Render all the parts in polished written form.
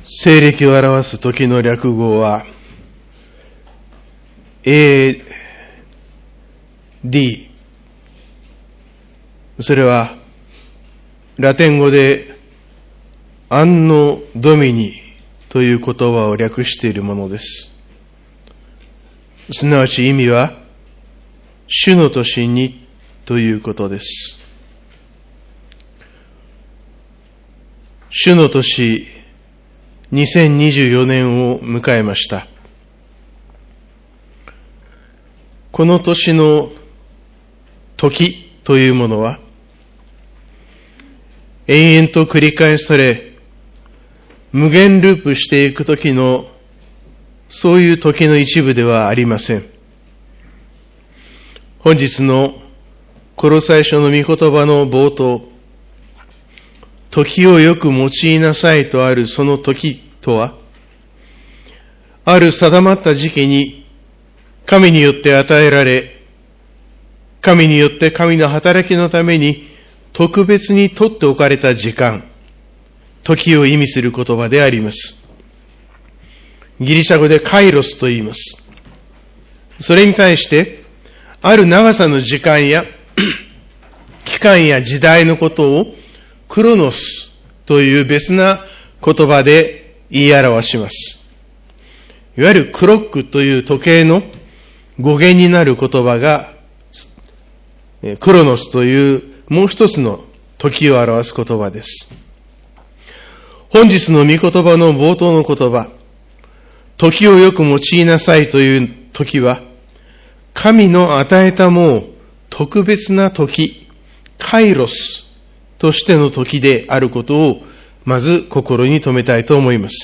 西暦を表す時の略語は AD。 それはラテン語でアンノドミニという言葉を略しているものです。すなわち意味は主の年にということです。主の年2024年を迎えました。この年の時というものは延々と繰り返され無限ループしていく時のそういう時の一部ではありません。本日のコロサイ書の御言葉の冒頭、時をよく用いなさいとあるその時とは、ある定まった時期に神によって与えられ、神によって神の働きのために特別に取っておかれた時間、時を意味する言葉であります。ギリシャ語でカイロスと言います。それに対して、ある長さの時間や期間や時代のことをクロノスという別な言葉で言い表します。いわゆるクロックという時計の語源になる言葉がクロノスというもう一つの時を表す言葉です。本日の御言葉の冒頭の言葉、時をよく用いなさいという時は、神の与えたもう特別な時、カイロスとしての時であることをまず心に留めたいと思います。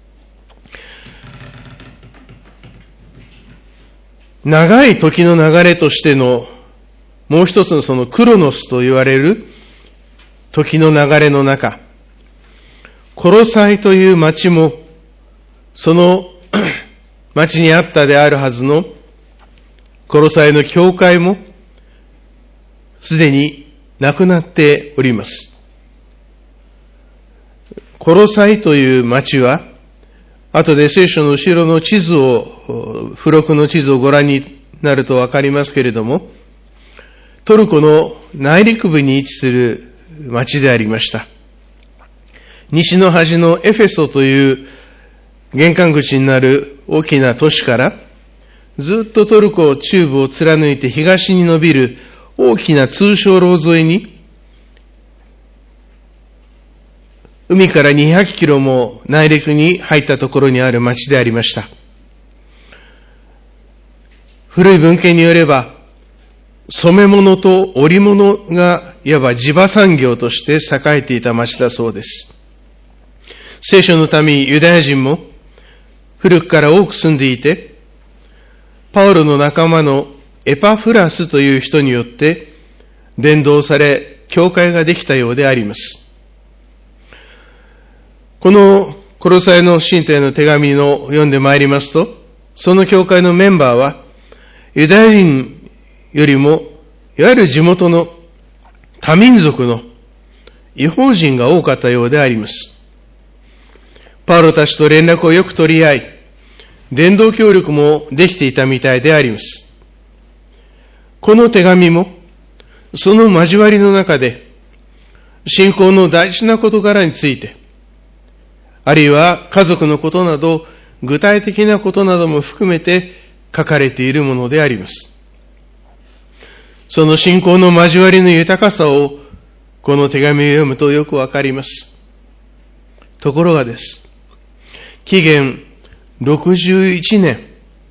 長い時の流れとしてのもう一つのそのクロノスと言われる時の流れの中、コロサイという町もその町にあったであるはずのコロサイの教会もすでになくなっております。コロサイという町は、後で聖書の後ろの地図を、付録の地図をご覧になるとわかりますけれども、トルコの内陸部に位置する町でありました。西の端のエフェソという玄関口になる大きな都市から、ずっとトルコ中部を貫いて東に伸びる大きな通商路沿いに、海から200キロも内陸に入ったところにある町でありました。古い文献によれば、染め物と織物がいわば地場産業として栄えていた町だそうです。聖書の民ユダヤ人も古くから多く住んでいて、パウロの仲間のエパフラスという人によって伝道され、教会ができたようであります。このコロサイの信徒への手紙を読んでまいりますと、その教会のメンバーはユダヤ人よりもいわゆる地元の多民族の異邦人が多かったようであります。パウロたちと連絡をよく取り合い、伝道協力もできていたみたいであります。この手紙もその交わりの中で信仰の大事な事柄について、あるいは家族のことなど具体的なことなども含めて書かれているものであります。その信仰の交わりの豊かさをこの手紙を読むとよくわかります。ところがです、紀元61年、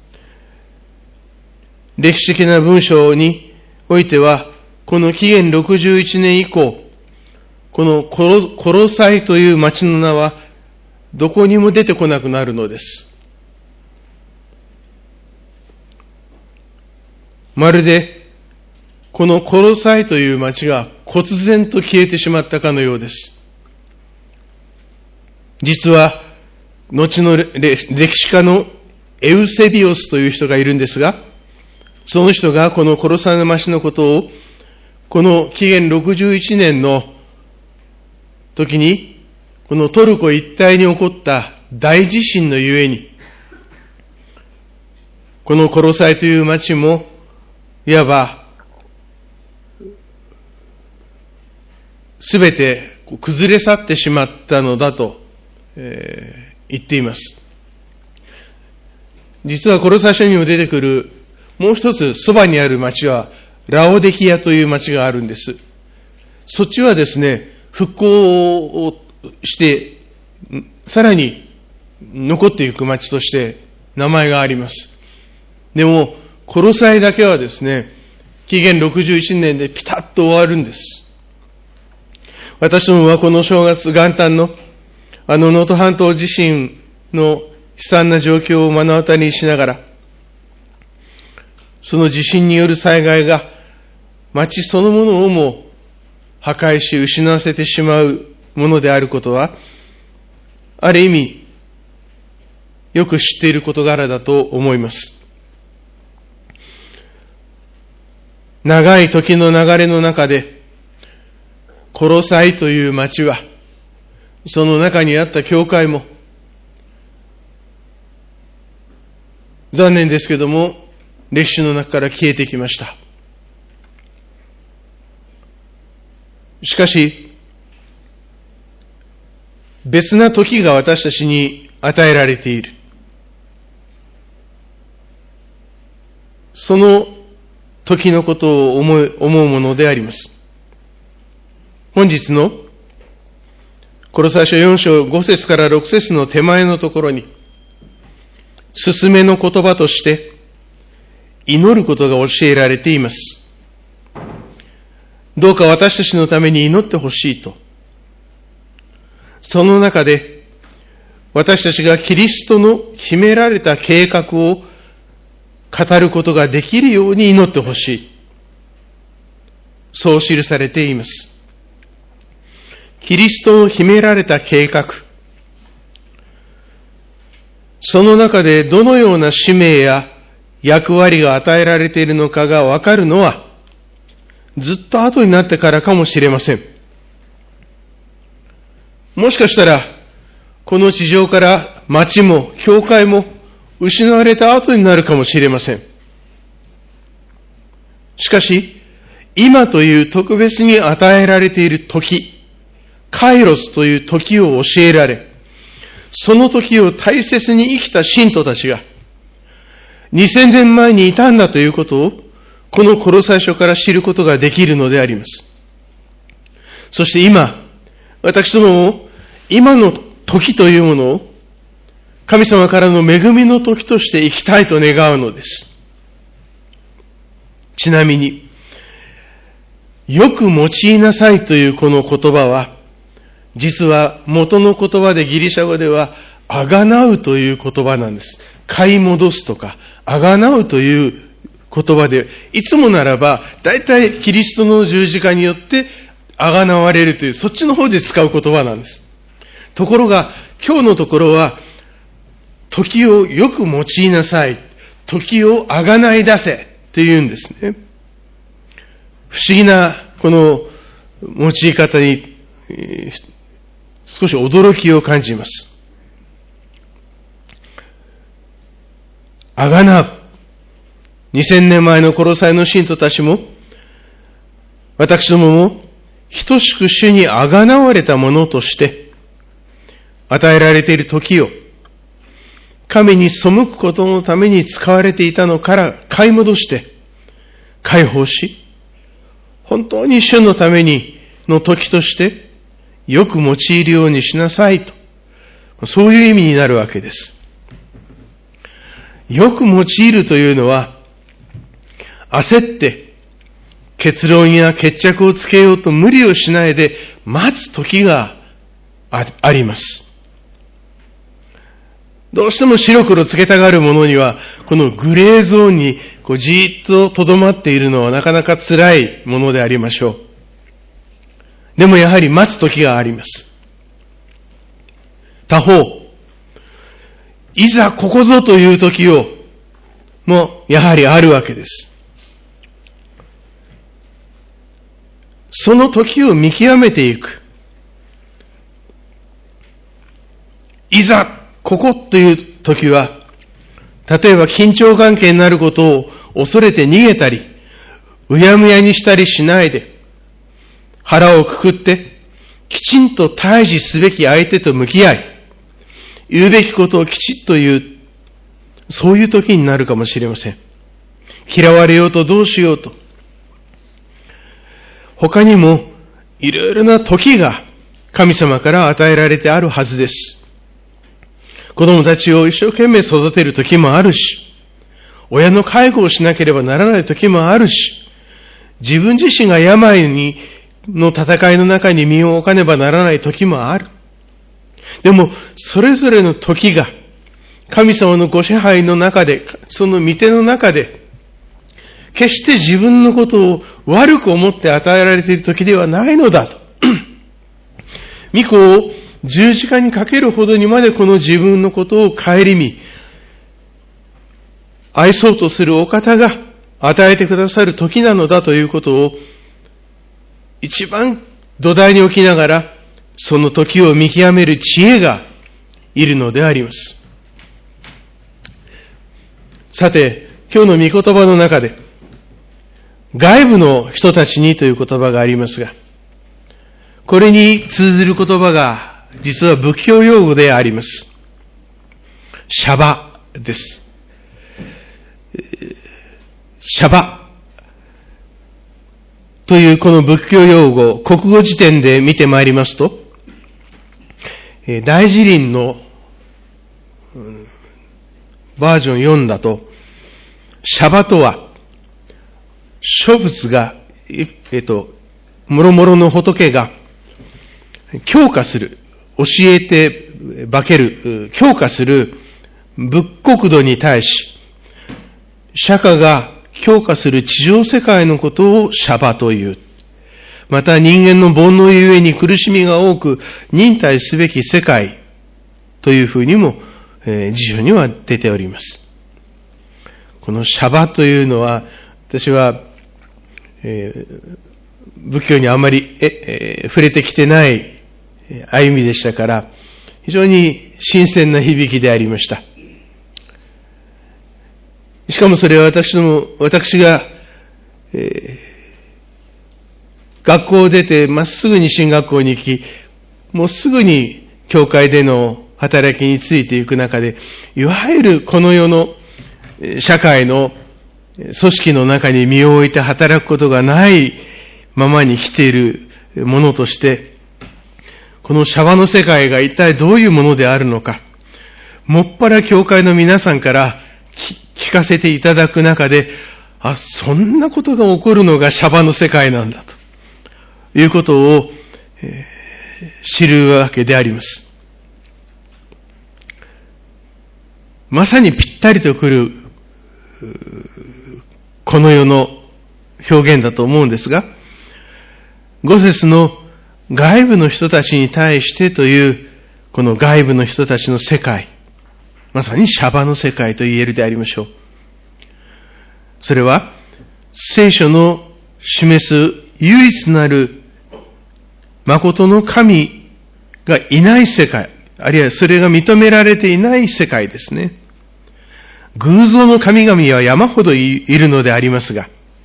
歴史的な文章においては、この紀元61年以降、このコロサイという町の名はどこにも出てこなくなるのです。まるでこのコロサイという町が忽然と消えてしまったかのようです。実は後の歴史家のエウセビオスという人がいるんですが、その人がこのコロサイの町のことをこの紀元61年の時にこのトルコ一帯に起こった大地震のゆえに、このコロサイという町も、いわば、すべて崩れ去ってしまったのだと、言っています。実はコロサイ書にも出てくる、もう一つそばにある町は、ラオデキアという町があるんです。そっちはですね、復興をして、さらに残っていく町として名前があります。でも、コロサイだけはですね、紀元61年でピタッと終わるんです。私どもはこの正月元旦の能登半島地震の悲惨な状況を目の当たりにしながら、その地震による災害が町そのものをも破壊し失わせてしまうものであることは、ある意味、よく知っている事柄だと思います。長い時の流れの中で、コロサイという町は、その中にあった教会も、残念ですけども、歴史の中から消えてきました。しかし、別な時が私たちに与えられている。その時のことを思うものであります。本日のコロサイ書4章5節から6節の手前のところに、勧めの言葉として、祈ることが教えられています。どうか私たちのために祈ってほしいと。その中で、私たちがキリストの秘められた計画を語ることができるように祈ってほしい。そう記されています。キリストの秘められた計画。その中でどのような使命や役割が与えられているのかがわかるのは、ずっと後になってからかもしれません。もしかしたら、この地上から町も教会も失われた後になるかもしれません。しかし、今という特別に与えられている時、カイロスという時を教えられ、その時を大切に生きた信徒たちが、2000年前にいたんだということを、このコロサイ書から知ることができるのであります。そして今、私どもも、今の時というものを、神様からの恵みの時として生きたいと願うのです。ちなみに、よく用いなさいというこの言葉は、実は元の言葉でギリシャ語では、あがなうという言葉なんです。買い戻すとか、あがなうという言葉で、いつもならば、大体キリストの十字架によってあがなわれるという、そっちの方で使う言葉なんです。ところが、今日のところは、時をよく用いなさい。時をあがない出せ。って言うんですね。不思議な、この用い方に、少し驚きを感じます。あがなう。2000年前のコロサイの信徒たちも、私どもも、等しく主にあがなわれたものとして、与えられている時を、神に背くことのために使われていたのから買い戻して、解放し、本当に主のためにの時として、よく用いるようにしなさいと。そういう意味になるわけです。よく用いるというのは、焦って結論や決着をつけようと無理をしないで待つ時があります。どうしても白黒つけたがる者には、このグレーゾーンにじーっと留まっているのはなかなか辛いものでありましょう。でもやはり待つ時があります。他方、いざここぞという時を、もやはりあるわけです。その時を見極めていく。 いざ、ここという時は、例えば緊張関係になることを恐れて逃げたり、うやむやにしたりしないで、腹をくくって、きちんと対峙すべき相手と向き合い、言うべきことをきちっと言う、そういう時になるかもしれません。嫌われようとどうしようと。他にも、いろいろな時が神様から与えられてあるはずです。子供たちを一生懸命育てる時もあるし、親の介護をしなければならない時もあるし、自分自身が病の戦いの中に身を置かねばならない時もある。でも、それぞれの時が、神様のご支配の中で、その御手の中で、決して自分のことを悪く思って与えられている時ではないのだと。御子を十字架にかけるほどにまでこの自分のことを顧み、愛そうとするお方が与えてくださる時なのだということを、一番土台に置きながら、その時を見極める知恵がいるのであります。さて、今日の御言葉の中で、外部の人たちにという言葉がありますが、これに通ずる言葉が、実は仏教用語であります。シャバです。シャバというこの仏教用語、国語辞典で見てまいりますと、大辞林のバージョン4だと、シャバとは、諸仏が、もろもろの仏が強化する、教えて化ける、強化する仏国土に対し、釈迦が強化する地上世界のことをシャバという。また人間の煩悩ゆえに苦しみが多く忍耐すべき世界というふうにも、辞書には出ております。このシャバというのは、私は、仏教にあまり、触れてきてない歩みでしたから、非常に新鮮な響きでありました。しかもそれは私が、学校を出てまっすぐに進学校に行き、もうすぐに教会での働きについていく中で、いわゆるこの世の社会の組織の中に身を置いて働くことがないままに来ているものとして、このシャバの世界が一体どういうものであるのか、もっぱら教会の皆さんから聞かせていただく中で、そんなことが起こるのがシャバの世界なんだということを、知るわけであります。まさにぴったりとくるこの世の表現だと思うんですが、5節の外部の人たちに対してというこの外部の人たちの世界、まさにシャバの世界と言えるでありましょう。それは聖書の示す唯一なる誠の神がいない世界、あるいはそれが認められていない世界ですね。偶像の神々は山ほどいるのでありますが、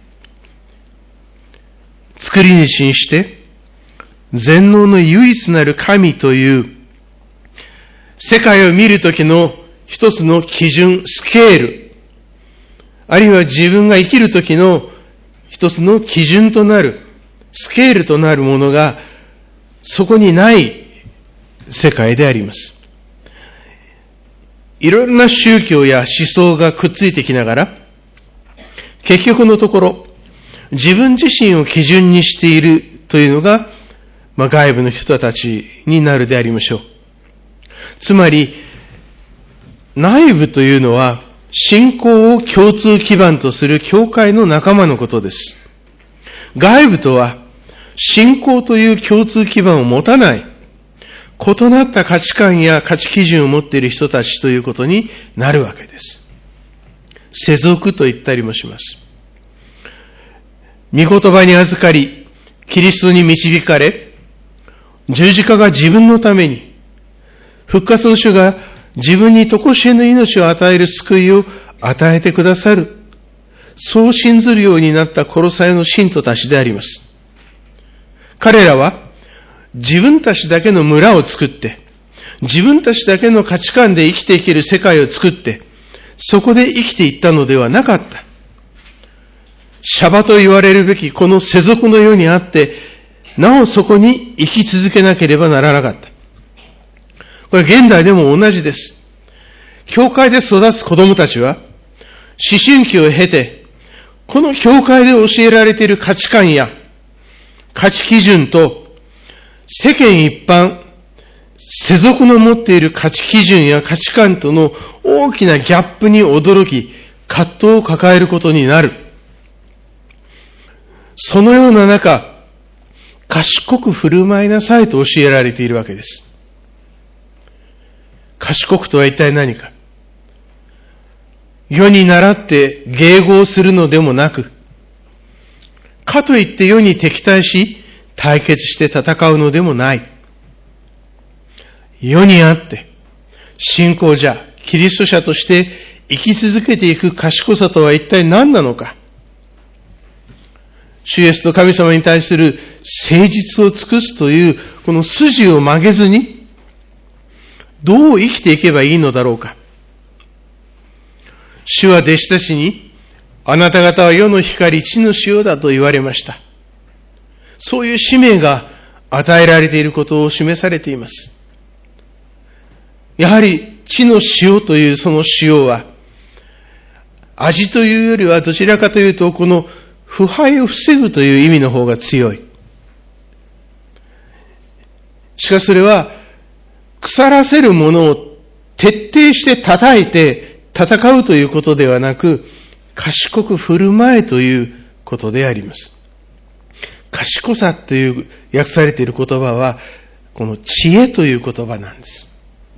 作り主にして全能の唯一なる神という世界を見るときの一つの基準、スケール、あるいは自分が生きるときの一つの基準となる、スケールとなるものがそこにない世界であります。いろいろな宗教や思想がくっついてきながら、結局のところ、自分自身を基準にしているというのが、外部の人たちになるでありましょう。つまり、内部というのは、信仰を共通基盤とする教会の仲間のことです。外部とは、信仰という共通基盤を持たない、異なった価値観や価値基準を持っている人たちということになるわけです。世俗と言ったりもします。御言葉に預かり、キリストに導かれ、十字架が自分のために、 復活の主が自分に常しえの命を与える救いを与えてくださる。そう信ずるようになったコロサイの信徒たちであります。彼らは自分たちだけの村を作って、自分たちだけの価値観で生きていける世界を作って、そこで生きていったのではなかった。シャバと言われるべきこの世俗の世にあって、なおそこに生き続けなければならなかった。これ現代でも同じです。教会で育つ子供たちは、思春期を経て、この教会で教えられている価値観や価値基準と、世間一般、世俗の持っている価値基準や価値観との大きなギャップに驚き、葛藤を抱えることになる。そのような中、賢く振る舞いなさいと教えられているわけです。賢くとは一体何か。世に倣って迎合するのでもなく、かといって世に敵対し、対決して戦うのでもない。世にあって、信仰者、キリスト者として生き続けていく賢さとは一体何なのか。主イエスと神様に対する誠実を尽くすという、この筋を曲げずに、どう生きていけばいいのだろうか。主は弟子たちに、あなた方は世の光、地の塩だと言われました。そういう使命が与えられていることを示されています。やはり地の塩というその塩は、味というよりはどちらかというと、この腐敗を防ぐという意味の方が強い。しかしそれは、腐らせるものを徹底して叩いて戦うということではなく、賢く振る舞えということであります。賢さという訳されている言葉は、この知恵という言葉なんです。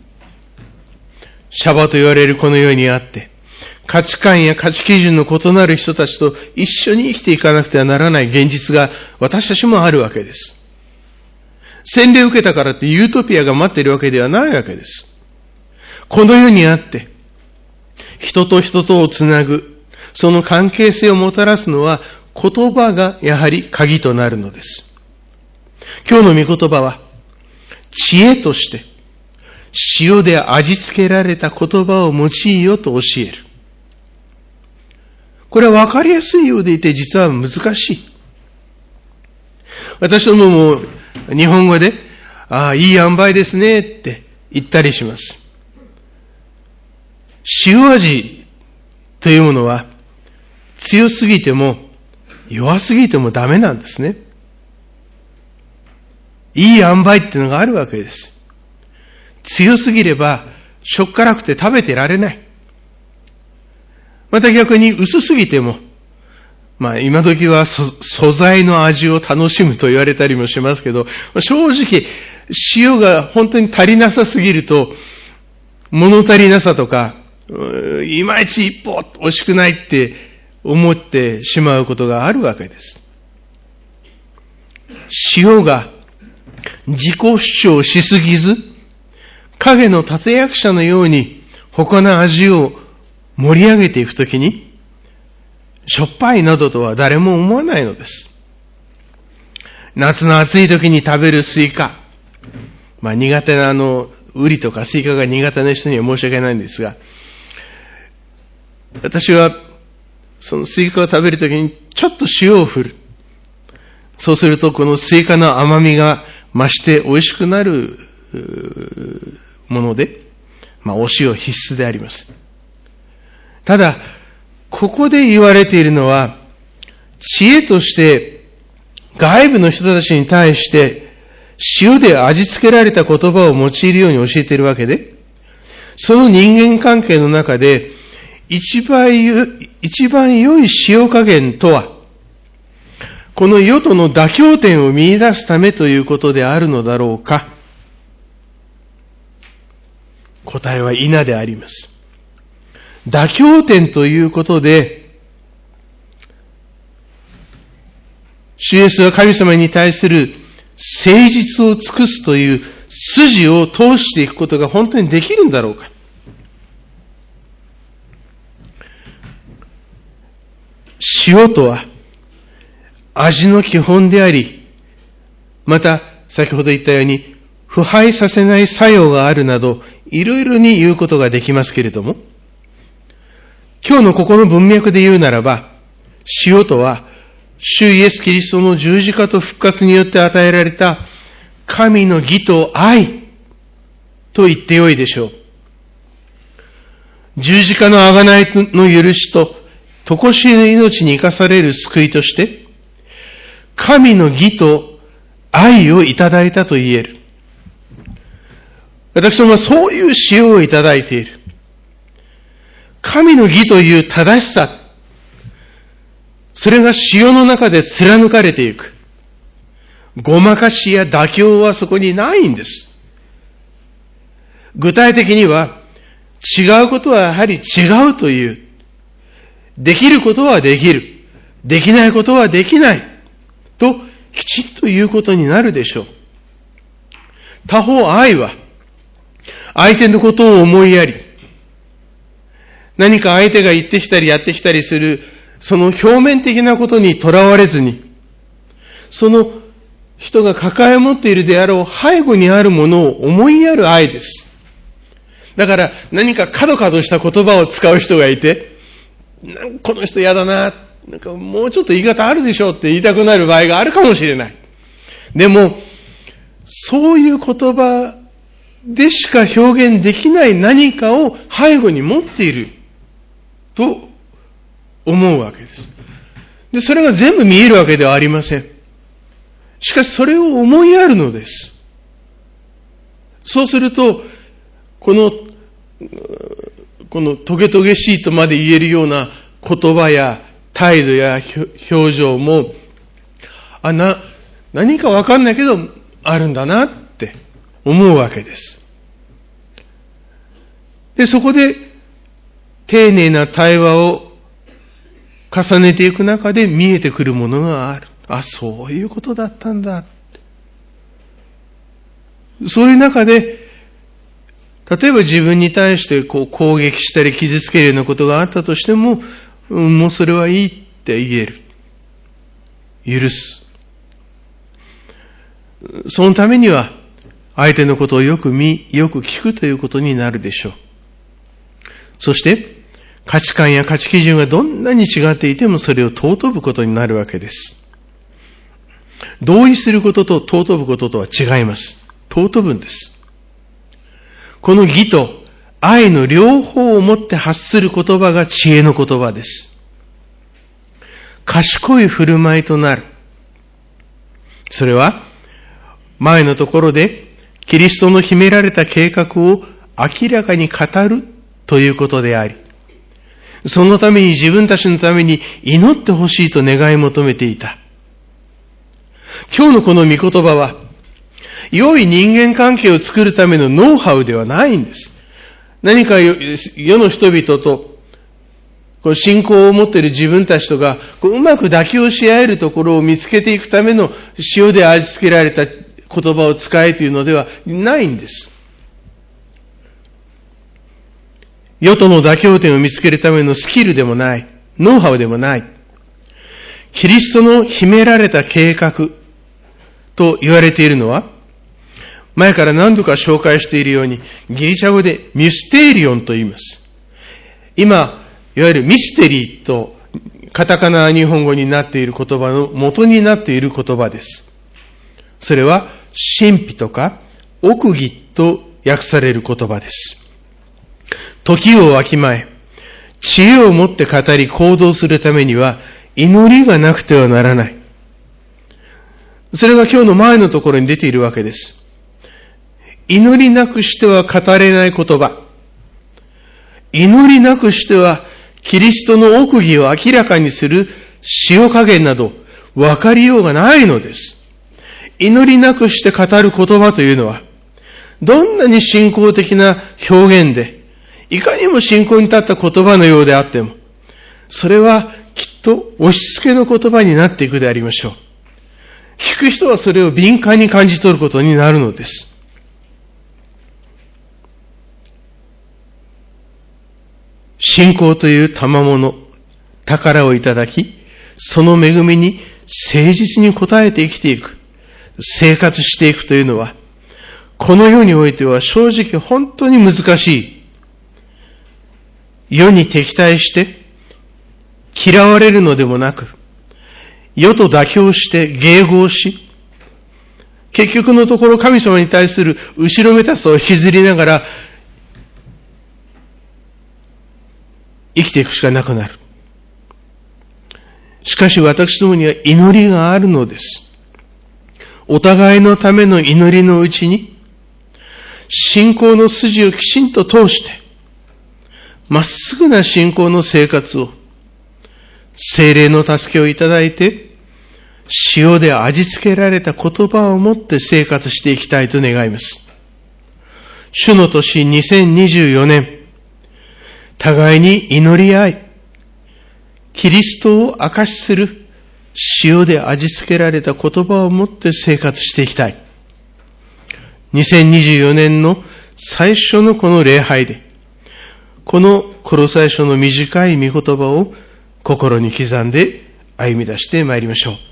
シャバと言われるこの世にあって、価値観や価値基準の異なる人たちと一緒に生きていかなくてはならない現実が私たちもあるわけです。洗礼を受けたからってユートピアが待っているわけではないわけです。この世にあって、人と人とをつなぐ、その関係性をもたらすのは言葉がやはり鍵となるのです。今日の御言葉は、知恵として、塩で味付けられた言葉を用いよと教える。これは分かりやすいようでいて実は難しい。私どもも日本語で、いい塩梅ですねって言ったりします。塩味というものは強すぎても弱すぎてもダメなんですね。いい塩梅っていうのがあるわけです。強すぎればしょっからくて食べてられない。また逆に薄すぎても、今時は素材の味を楽しむと言われたりもしますけど、正直塩が本当に足りなさすぎると、物足りなさとか、いまいち一歩美味しくないって思ってしまうことがあるわけです。塩が自己主張しすぎず、影の立役者のように他の味を盛り上げていくときに、しょっぱいなどとは誰も思わないのです。夏の暑い時に食べるスイカ。苦手なウリとかスイカが苦手な人には申し訳ないんですが、私はそのスイカを食べるときにちょっと塩を振る。そうするとこのスイカの甘みが増して美味しくなるもので、お塩必須であります。ただ、ここで言われているのは、知恵として外部の人たちに対して塩で味付けられた言葉を用いるように教えているわけで、その人間関係の中で一番良い塩加減とは、この世との妥協点を見出すためということであるのだろうか。答えは否であります。妥協点ということで、主イエスは神様に対する誠実を尽くすという、 筋を通していくことが本当にできるんだろうか。塩とは味の基本であり、また先ほど言ったように腐敗させない作用があるなど、いろいろに言うことができますけれども、今日のここの文脈で言うならば、塩とは主イエス・キリストの十字架と復活によって与えられた神の義と愛と言ってよいでしょう。十字架の贖いの許しと常しえの命に生かされる救いとして、神の義と愛をいただいたと言える。私どもはそういう塩をいただいている。神の義という正しさ、それが塩の中で貫かれていく。ごまかしや妥協はそこにないんです。具体的には、違うことはやはり違うという。できることはできる。できないことはできない。と、きちんということになるでしょう。他方、愛は、相手のことを思いやり、何か相手が言ってきたりやってきたりする、その表面的なことにとらわれずに、その人が抱え持っているであろう背後にあるものを思いやる愛です。だから何か角々した言葉を使う人がいて、この人嫌だな、なんかもうちょっと言い方あるでしょうって言いたくなる場合があるかもしれない。でも、そういう言葉でしか表現できない何かを背後に持っていると思うわけです。で、それが全部見えるわけではありません。しかしそれを思いやるのです。そうすると、このトゲトゲしいとまで言えるような言葉や態度や表情も、何かわかんないけど、あるんだなって思うわけです。で、そこで、丁寧な対話を重ねていく中で見えてくるものがある。そういうことだったんだ。そういう中で、例えば自分に対して攻撃したり傷つけるようなことがあったとしても、もうそれはいいって言える。許す。そのためには、相手のことをよく聞くということになるでしょう。そして、価値観や価値基準がどんなに違っていてもそれを尊ぶことになるわけです。同意することと尊ぶこととは違います。尊ぶんです。この義と愛の両方をもって発する言葉が知恵の言葉です。賢い振る舞いとなる。それは、前のところでキリストの秘められた計画を明らかに語るということであり、そのために自分たちのために祈ってほしいと願い求めていた。今日のこの御言葉は、良い人間関係を作るためのノウハウではないんです。何か世の人々と信仰を持っている自分たちとがうまく妥協し合えるところを見つけていくための塩で味付けられた言葉を使えというのではないんです。世との妥協点を見つけるためのスキルでもない、ノウハウでもない。キリストの秘められた計画と言われているのは、前から何度か紹介しているように、ギリシャ語でミステリオンと言います。今、いわゆるミステリーとカタカナ日本語になっている言葉の元になっている言葉です。それは、神秘とか奥義と訳される言葉です。時をわきまえ、知恵を持って語り行動するためには、祈りがなくてはならない。それが今日の前のところに出ているわけです。祈りなくしては語れない言葉。祈りなくしては、キリストの奥義を明らかにする塩加減など、分かりようがないのです。祈りなくして語る言葉というのは、どんなに信仰的な表現で、いかにも信仰に立った言葉のようであっても、それはきっと押し付けの言葉になっていくでありましょう。聞く人はそれを敏感に感じ取ることになるのです。 信仰という賜物、宝をいただき、その恵みに誠実に応えて生きていく、生活していくというのは、この世においては正直本当に難しい。世に敵対して嫌われるのでもなく、世と妥協して迎合し、結局のところ神様に対する後ろめたさを引きずりながら生きていくしかなくなる。しかし私どもには祈りがあるのです。お互いのための祈りのうちに、信仰の筋をきちんと通して、まっすぐな信仰の生活を、聖霊の助けをいただいて、塩で味付けられた言葉を持って生活していきたいと願います。主の年2024年、互いに祈り合い、キリストを証しする塩で味付けられた言葉を持って生活していきたい。2024年の最初のこの礼拝で、このコロサイ書の短い御言葉を心に刻んで歩み出してまいりましょう。